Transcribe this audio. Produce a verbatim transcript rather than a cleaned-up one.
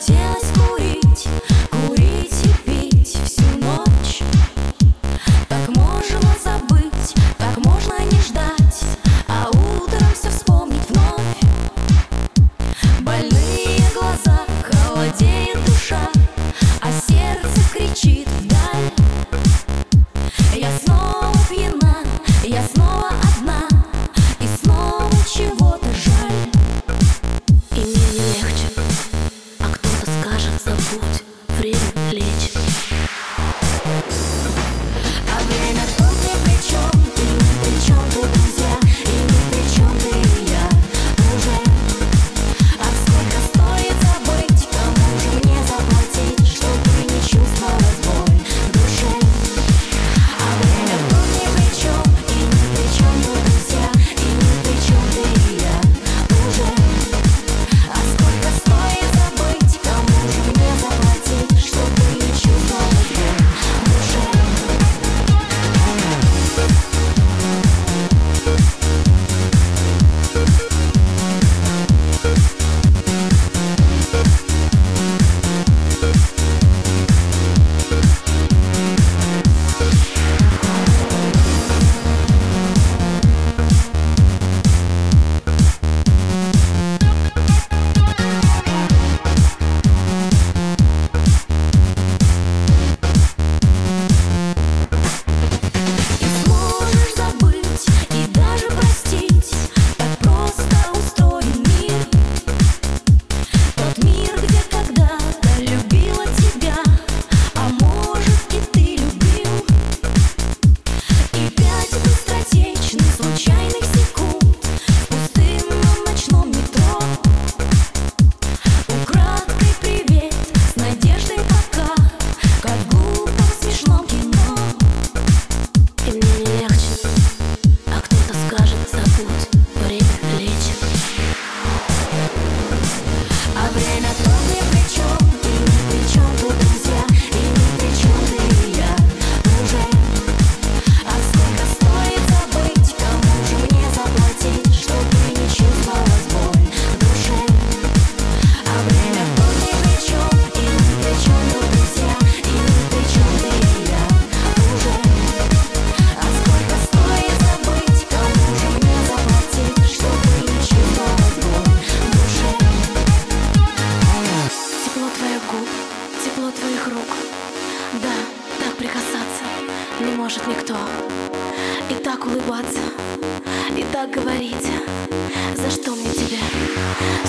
Хотелось курить, курить и пить всю ночь. Так можно забыть, так можно не ждать, а утром все вспомнить вновь. Больные глаза, холодеет душа, а сердце кричит вдаль. Я снова пьяна, я снова одна, и снова чего-то жаль. И мне не легче, а кто-то скажет: забудь, время лечит. А время тут ни при чем, и ни при чем тут друзья, и ни при чем ты и я уже. А сколько стоит забыть, кому же мне заплатить, чтобы не чувствовать боль в душе? А время тут ни при чем, и ни при чем тут друзья, и ни при чем ты и я уже. А сколько стоит забыть, кому же мне заплатить, чтобы не чувствовать боль в душе? И сможешь забыть и даже простить, так просто устроен мир. Тот мир, где когда-то любила тебя, а может и ты любил. И пять быстротечных случайных секунд в пустынном ночном метро. Украдкой привет, с надеждой пока, как в глупом смешном кино. И мне не легче, а кто-то скажет: забудь, время лечит. А время тут ни при чем, и ни при чем тут друзья, и ни при чем ты и я уже. А сколько стоит забыть, кому же мне заплатить, чтобы не чувствовать боль в душе? А время тут ни при чем, и ни при чем тут друзья, и ни при чем ты и я уже. А сколько стоит забыть, кому же мне заплатить, чтобы не чувствовать боль в душе? Тепло твоих губ, тепло твоих рук, да, так прикасаться не может никто. И так улыбаться, и так говорить: за что мне тебя,